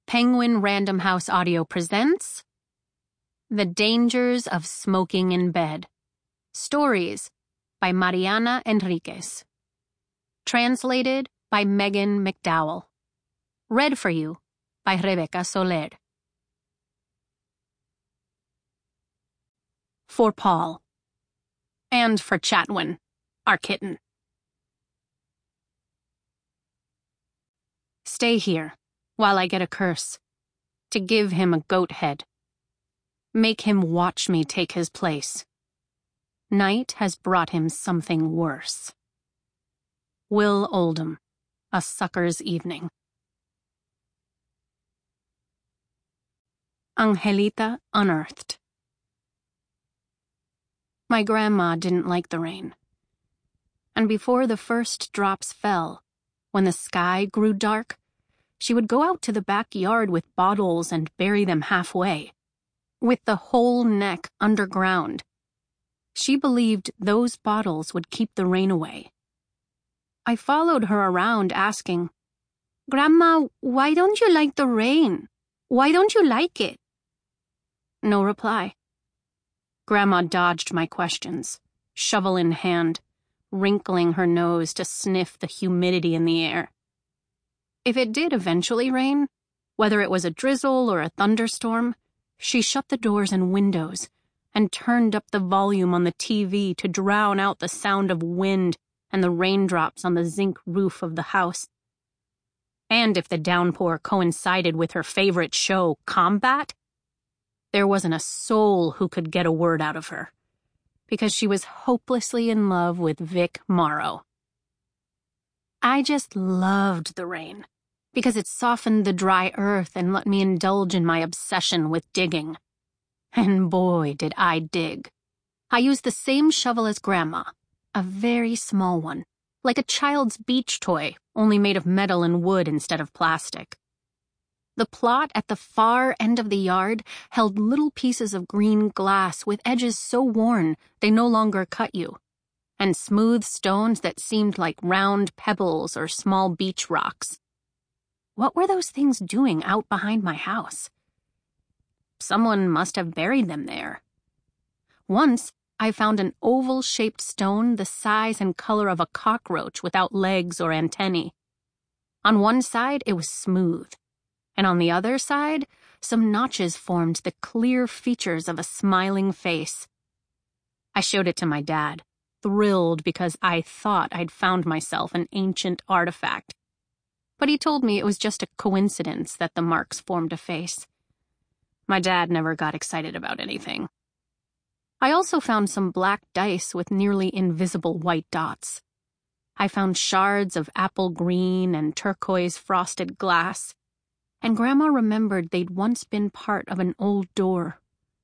Penguin Random House Audio presents The Dangers of Smoking in Bed. Stories by Mariana Enriquez. Translated by Megan McDowell. Read for you by Rebecca Soler. For Paul. And for Chatwin, our kitten. Stay here while I get a curse, to give him a goat head. Make him watch me take his place. Night has brought him something worse. Will Oldham, A Sucker's Evening. Angelita Unearthed. My grandma didn't like the rain. And before the first drops fell, when the sky grew dark, she would go out to the backyard with bottles and bury them halfway, with the whole neck underground. She believed those bottles would keep the rain away. I followed her around asking, "Grandma, why don't you like the rain? Why don't you like it?" No reply. Grandma dodged my questions, shovel in hand, wrinkling her nose to sniff the humidity in the air. If it did eventually rain, whether it was a drizzle or a thunderstorm, she shut the doors and windows and turned up the volume on the TV to drown out the sound of wind and the raindrops on the zinc roof of the house. And if the downpour coincided with her favorite show, Combat, there wasn't a soul who could get a word out of her, because she was hopelessly in love with Vic Morrow. I just loved the rain, because it softened the dry earth and let me indulge in my obsession with digging. And boy, did I dig. I used the same shovel as Grandma, a very small one, like a child's beach toy, only made of metal and wood instead of plastic. The plot at the far end of the yard held little pieces of green glass with edges so worn they no longer cut you, and smooth stones that seemed like round pebbles or small beach rocks. What were those things doing out behind my house? Someone must have buried them there. Once, I found an oval-shaped stone the size and color of a cockroach without legs or antennae. On one side, it was smooth, and on the other side, some notches formed the clear features of a smiling face. I showed it to my dad, thrilled because I thought I'd found myself an ancient artifact. But he told me it was just a coincidence that the marks formed a face. My dad never got excited about anything. I also found some black dice with nearly invisible white dots. I found shards of apple green and turquoise frosted glass, and Grandma remembered they'd once been part of an old door.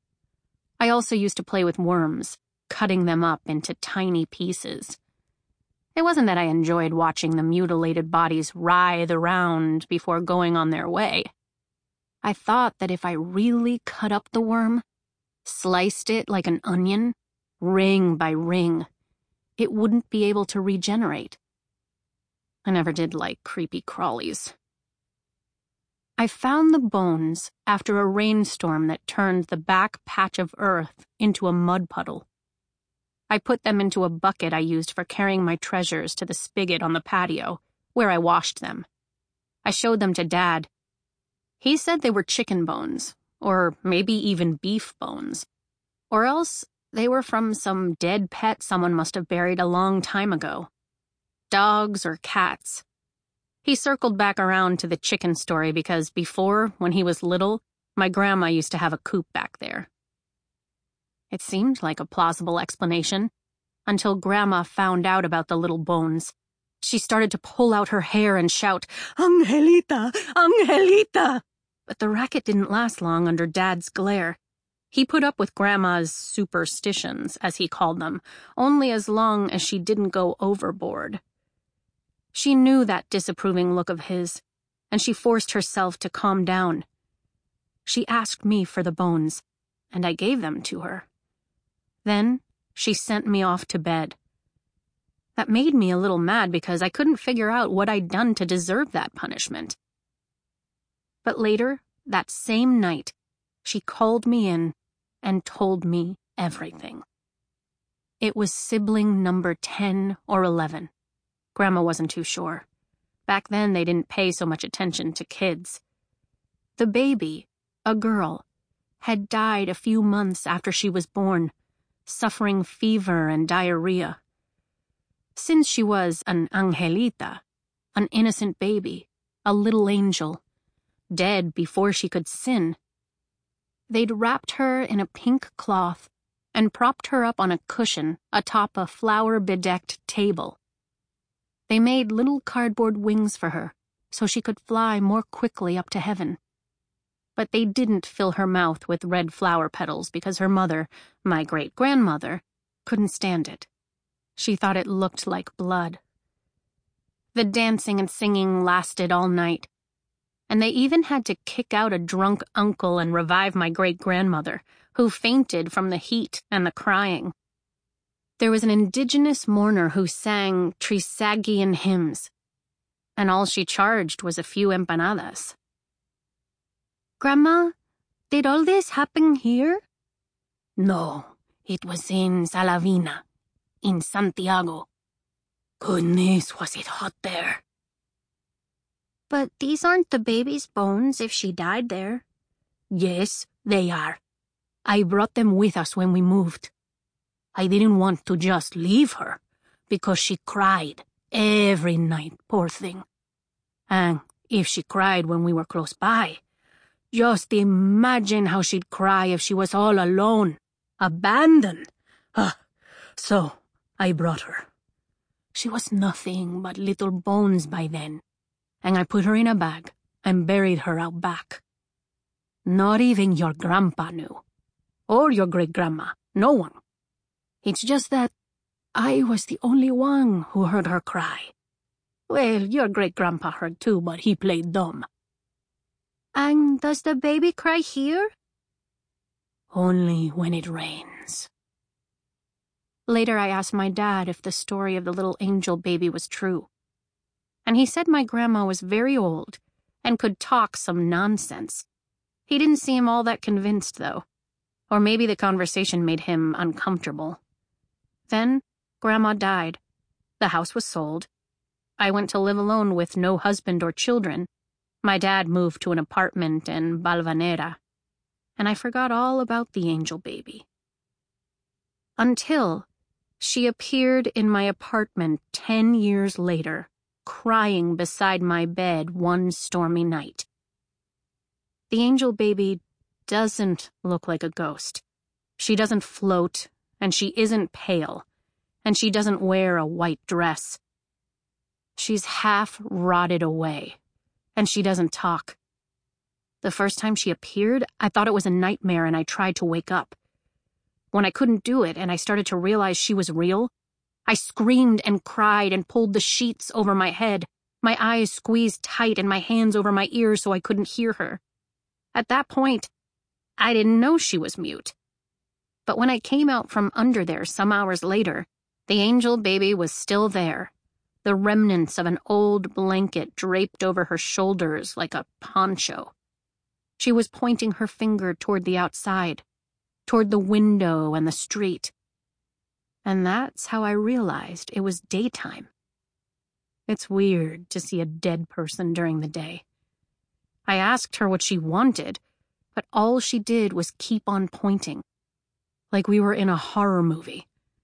I also used to play with worms, cutting them up into tiny pieces. It wasn't that I enjoyed watching the mutilated bodies writhe around before going on their way. I thought that if I really cut up the worm, sliced it like an onion, ring by ring, it wouldn't be able to regenerate. I never did like creepy crawlies. I found the bones after a rainstorm that turned the back patch of earth into a mud puddle. I put them into a bucket I used for carrying my treasures to the spigot on the patio, where I washed them. I showed them to Dad. He said they were chicken bones, or maybe even beef bones. Or else they were from some dead pet someone must have buried a long time ago. Dogs or cats. He circled back around to the chicken story because before, when he was little, my grandma used to have a coop back there. It seemed like a plausible explanation, until Grandma found out about the little bones. She started to pull out her hair and shout, "Angelita! Angelita!" But the racket didn't last long under Dad's glare. He put up with Grandma's superstitions, as he called them, only as long as she didn't go overboard. She knew that disapproving look of his, and she forced herself to calm down. She asked me for the bones, and I gave them to her. Then she sent me off to bed. That made me a little mad because I couldn't figure out what I'd done to deserve that punishment. But later, that same night, she called me in and told me everything. It was sibling number 10 or 11. Grandma wasn't too sure. Back then, they didn't pay so much attention to kids. The baby, a girl, had died a few months after she was born, suffering fever and diarrhea. Since she was an angelita, an innocent baby, a little angel, dead before she could sin, they'd wrapped her in a pink cloth and propped her up on a cushion atop a flower-bedecked table. They made little cardboard wings for her so she could fly more quickly up to heaven. But they didn't fill her mouth with red flower petals because her mother, my great-grandmother, couldn't stand it. She thought it looked like blood. The dancing and singing lasted all night, and they even had to kick out a drunk uncle and revive my great-grandmother, who fainted from the heat and the crying. There was an indigenous mourner who sang Trisagian hymns, and all she charged was a few empanadas. "Grandma, did all this happen here?" "No, it was in Salavina, in Santiago. Goodness, was it hot there." "But these aren't the baby's bones if she died there." "Yes, they are. I brought them with us when we moved. I didn't want to just leave her, because she cried every night, poor thing. And if she cried when we were close by, just imagine how she'd cry if she was all alone, abandoned. So I brought her. She was nothing but little bones by then, and I put her in a bag and buried her out back. Not even your grandpa knew, or your great-grandma, no one. It's just that I was the only one who heard her cry. Well, your great-grandpa heard too, but he played dumb." "And does the baby cry here?" "Only when it rains." Later, I asked my dad if the story of the little angel baby was true. And he said my grandma was very old and could talk some nonsense. He didn't seem all that convinced, though. Or maybe the conversation made him uncomfortable. Then, Grandma died. The house was sold. I went to live alone with no husband or children. My dad moved to an apartment in Balvanera. And I forgot all about the angel baby. Until she appeared in my apartment 10 years later, crying beside my bed one stormy night. The angel baby doesn't look like a ghost. She doesn't float, and she isn't pale, and she doesn't wear a white dress. She's half rotted away, and she doesn't talk. The first time she appeared, I thought it was a nightmare and I tried to wake up. When I couldn't do it and I started to realize she was real, I screamed and cried and pulled the sheets over my head, my eyes squeezed tight and my hands over my ears so I couldn't hear her. At that point, I didn't know she was mute. But when I came out from under there some hours later, the angel baby was still there, the remnants of an old blanket draped over her shoulders like a poncho. She was pointing her finger toward the outside, toward the window and the street. And that's how I realized it was daytime. It's weird to see a dead person during the day. I asked her what she wanted, but all she did was keep on pointing, like we were in a horror movie.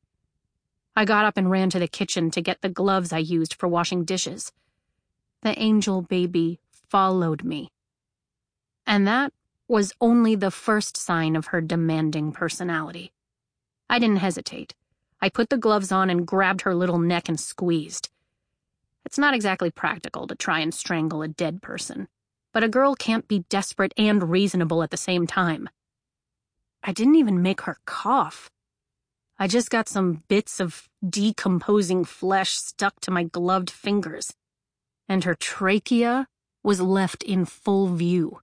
I got up and ran to the kitchen to get the gloves I used for washing dishes. The angel baby followed me. And that was only the first sign of her demanding personality. I didn't hesitate. I put the gloves on and grabbed her little neck and squeezed. It's not exactly practical to try and strangle a dead person, but a girl can't be desperate and reasonable at the same time. I didn't even make her cough. I just got some bits of decomposing flesh stuck to my gloved fingers, and her trachea was left in full view.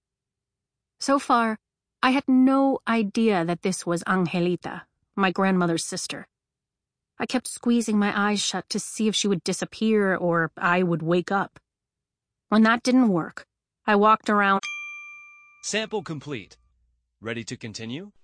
So far, I had no idea that this was Angelita, my grandmother's sister. I kept squeezing my eyes shut to see if she would disappear or I would wake up. When that didn't work, I walked around. Sample complete. Ready to continue?